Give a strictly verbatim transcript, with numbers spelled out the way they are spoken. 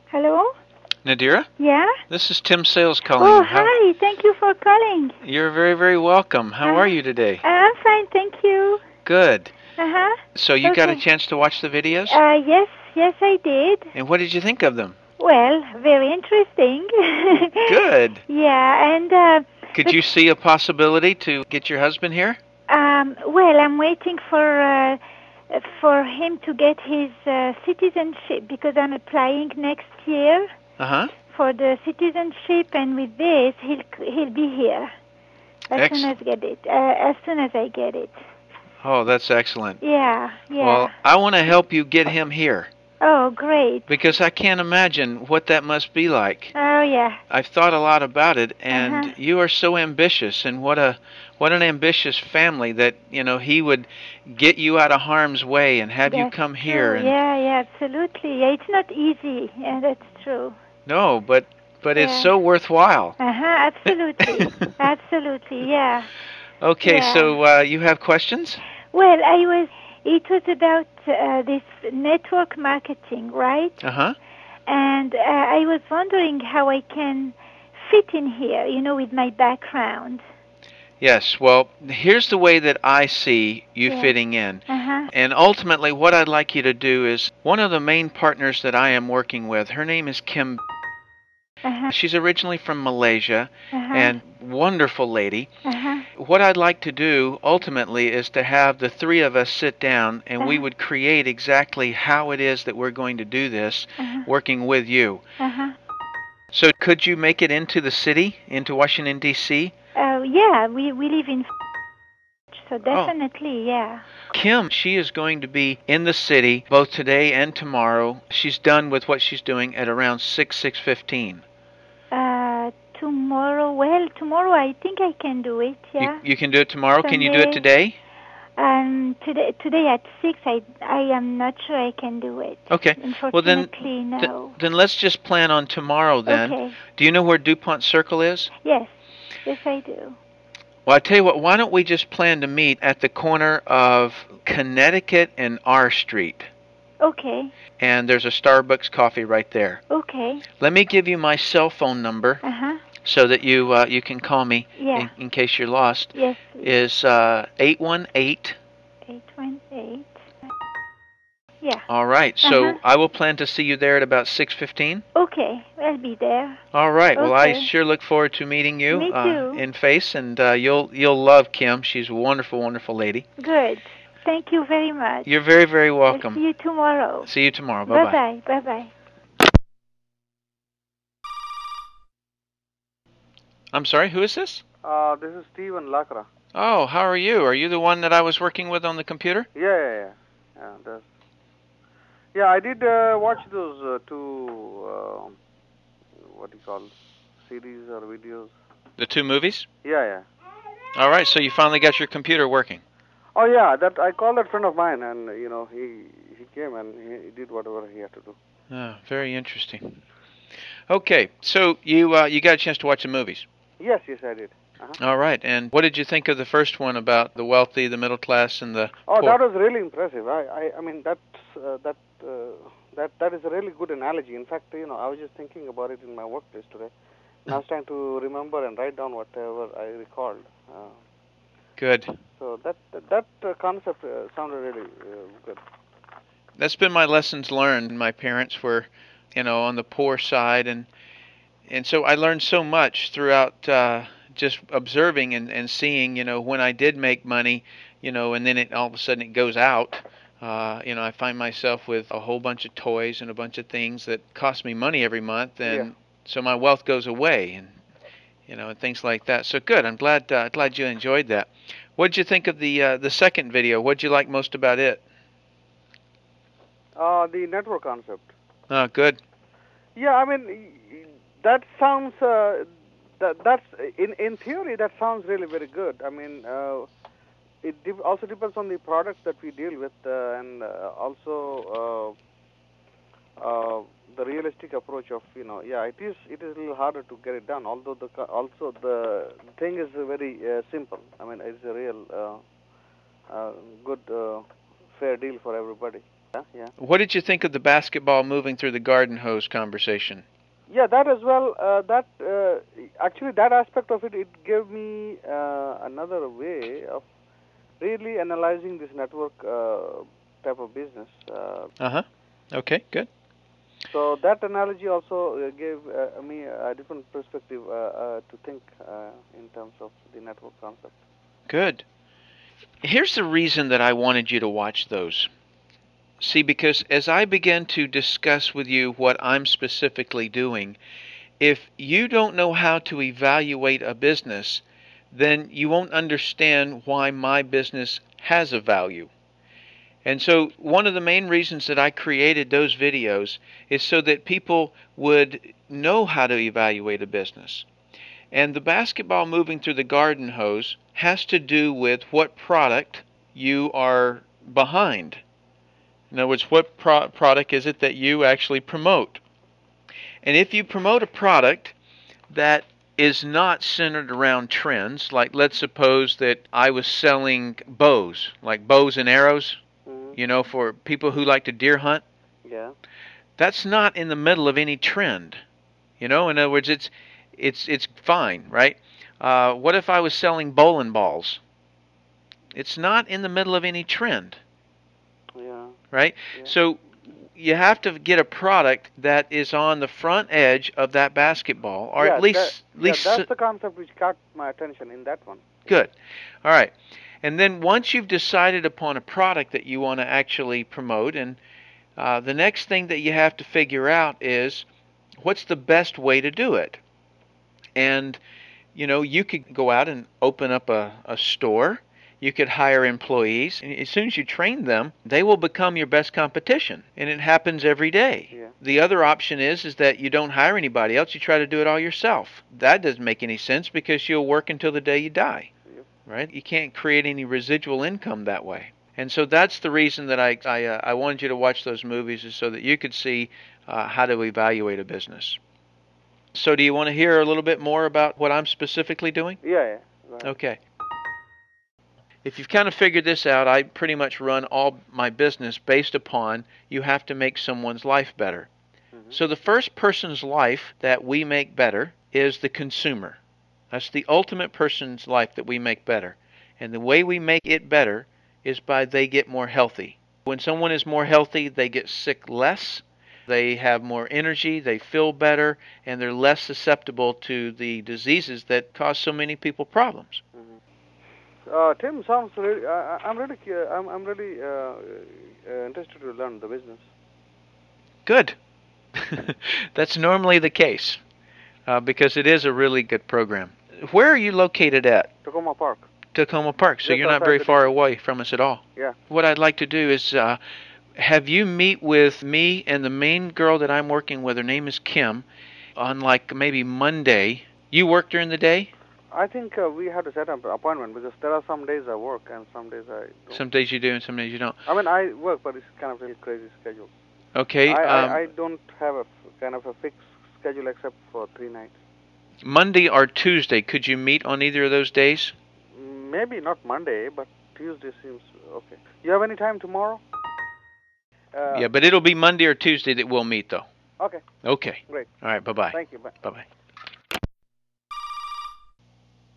Hello? Nadira? Yeah? This is Tim Sales calling. Oh, How- hi. Thank you for calling. You're very, very welcome. How Uh, are you today? I'm fine, thank you. Good. Uh-huh. So you got a Okay. chance to watch the videos? Uh, yes, yes, I did. And what did you think of them? Well, very interesting. Good. Yeah, and, uh, Could but, you see a possibility to get your husband here? um, well, I'm waiting for, uh, for him to get his uh, citizenship because I'm applying next year Uh-huh. for the citizenship, and with this, he'll he'll be here as Ex- soon as get it. Uh, as soon as I get it. Oh, that's excellent. Yeah, yeah. Well, I want to help you get him here Oh, great. because I can't imagine what that must be like. Oh, yeah. I've thought a lot about it, and Uh-huh. you are so ambitious, and what a what an ambitious family that, you know, he would get you out of harm's way and have you That's come true. here. And Yeah, yeah, absolutely. Yeah, it's not easy. Yeah, that's true. no, but but it's Yeah. so worthwhile. Uh-huh, absolutely. Absolutely, yeah. Okay, Yeah. so uh, you have questions? Well, I was, it was about uh, this network marketing, right? Uh-huh. And uh, I was wondering how I can fit in here, you know, with my background. Yes, well, here's the way that I see you Yeah. fitting in. Uh-huh. And ultimately, what I'd like you to do is, one of the main partners that I am working with, her name is Kim. Uh-huh. She's originally from Malaysia, Uh-huh. and wonderful lady. Uh-huh. What I'd like to do, ultimately, is to have the three of us sit down, and we Uh-huh. would create exactly how it is that we're going to do this, Uh-huh. working with you. Uh-huh. So could you make it into the city, into Washington, D C? Uh, yeah, we, we live in, so definitely, oh. Yeah. Kim, she is going to be in the city both today and tomorrow. She's done with what she's doing at around six, six fifteen. Uh, tomorrow, well, tomorrow I think I can do it, yeah. You, you can do it tomorrow? Sunday, can you do it today? Um, today, today at six, I, I am not sure I can do it. Okay. Unfortunately, well, then, no. Th- then let's just plan on tomorrow then. Okay. Do you know where DuPont Circle is? Yes. Yes, I do. Well, I tell you what, why don't we just plan to meet at the corner of Connecticut and R Street? Okay. And there's a Starbucks coffee right there. Okay. Let me give you my cell phone number. Uh-huh. So that you uh, you can call me yeah. in, in case you're lost. Yes, please. Is uh, eight one eight. eight one eight. Yeah. All right. So uh-huh. I will plan to see you there at about six fifteen. Okay. I'll be there. All right. Okay. Well, I sure look forward to meeting you Me uh, too. in face, and uh, you'll you'll love Kim. She's a wonderful, wonderful lady. Good. Thank you very much. You're very, very welcome. I'll see you tomorrow. See you tomorrow. Bye-bye. Bye-bye. Bye-bye. I'm sorry, who is this? Uh, this is Steven Lacra. Oh, how are you? Are you the one that I was working with on the computer? Yeah, yeah, yeah. Yeah, that's... yeah I did uh, watch those uh, two, uh, what do you call, series or videos. The two movies? Yeah, yeah. All right, so you finally got your computer working. Oh, yeah, that I called that friend of mine, and, you know, he, he came and he did whatever he had to do. Oh, very interesting. Okay, so you uh, you got a chance to watch the movies? Yes, yes, I did. Uh-huh. All right, and what did you think of the first one about the wealthy, the middle class, and the Oh, poor? that was really impressive. I, I, I mean, that, uh, that, uh, that, that is a really good analogy. In fact, you know, I was just thinking about it in my workplace today, and I was trying to remember and write down whatever I recalled. Uh, Good. So that that, that uh, concept uh, sounded really uh, good. That's been my lessons learned. My parents were, you know, on the poor side, and and so I learned so much throughout uh, just observing and, and seeing, you know, when I did make money, you know, and then it all of a sudden it goes out. Uh, you know, I find myself with a whole bunch of toys and a bunch of things that cost me money every month, and yeah. so my wealth goes away, and you know, and things like that. So good. I'm glad uh, glad you enjoyed that. What did you think of the uh, the second video? What did you like most about it? Uh, the network concept. Oh, good. Yeah, I mean, that sounds uh, that that's in in theory that sounds really very good. I mean, uh, it de- also depends on the products that we deal with, uh, and uh, also uh, uh, the realistic approach of, you know, yeah, it is it is a little harder to get it done. Although the also the thing is very uh, simple. I mean, it's a real uh, uh, good uh, fair deal for everybody. Yeah, yeah. What did you think of the basketball moving through the garden hose conversation? Yeah, that as well. Uh, that uh, actually, that aspect of it, it gave me uh, another way of really analyzing this network uh, type of business. Uh huh. Okay, good. So that analogy also uh, gave uh, me a different perspective uh, uh, to think uh, in terms of the network concept. Good. Here's the reason that I wanted you to watch those. See, because as I begin to discuss with you what I'm specifically doing, if you don't know how to evaluate a business, then you won't understand why my business has a value. And so one of the main reasons that I created those videos is so that people would know how to evaluate a business. And the basketball moving through the garden hose has to do with what product you are behind. In other words, what pro- product is it that you actually promote? And if you promote a product that is not centered around trends, like let's suppose that I was selling bows, like bows and arrows, Mm-hmm. you know, for people who like to deer hunt. Yeah. That's not in the middle of any trend. You know, in other words, it's it's it's fine, right? Uh, what if I was selling bowling balls? It's not in the middle of any trend. Yeah. Right? Yeah. So you have to get a product that is on the front edge of that basketball, or yeah, at least, that, at least yeah, that's the concept which caught my attention in that one. Good. All right. And then once you've decided upon a product that you want to actually promote, and uh, the next thing that you have to figure out is what's the best way to do it. And, you know, you could go out and open up a, a store. You could hire employees. And as soon as you train them, they will become your best competition. And it happens every day. Yeah. The other option is, is that you don't hire anybody else. You try to do it all yourself. That doesn't make any sense because you'll work until the day you die. Yep. Right? You can't create any residual income that way. And so that's the reason that I I, uh, I wanted you to watch those movies, is so that you could see uh, how to evaluate a business. So do you want to hear a little bit more about what I'm specifically doing? Yeah, yeah. Right. Okay. If you've kind of figured this out, I pretty much run all my business based upon you have to make someone's life better. Mm-hmm. So the first person's life that we make better is the consumer. That's the ultimate person's life that we make better. And the way we make it better is by they get more healthy. When someone is more healthy, they get sick less. They have more energy, they feel better, and they're less susceptible to the diseases that cause so many people problems. Mm-hmm. uh, Tim, sounds really. Uh, I'm really. Uh, I'm, I'm really uh, uh, interested to learn the business. Good. That's normally the case uh, because it is a really good program. Where are you located at? Tacoma Park. Tacoma Park. So yes, you're not very far away from us at all. Yeah. What I'd like to do is. Uh, Have you meet with me and the main girl that I'm working with? Her name is Kim. On like maybe Monday. You work during the day? I think uh, we have to set up an appointment because there are some days I work and some days I don't. Some days you do and some days you don't. I mean, I work, but it's kind of a crazy schedule. Okay. I, um, I, I don't have a kind of a fixed schedule except for three nights. Monday or Tuesday, could you meet on either of those days? Maybe not Monday, but Tuesday seems okay. You have any time tomorrow? Uh, yeah, but it'll be Monday or Tuesday that we'll meet, though. Okay. Okay. Great. All right, bye-bye. Thank you. Bye. Bye-bye.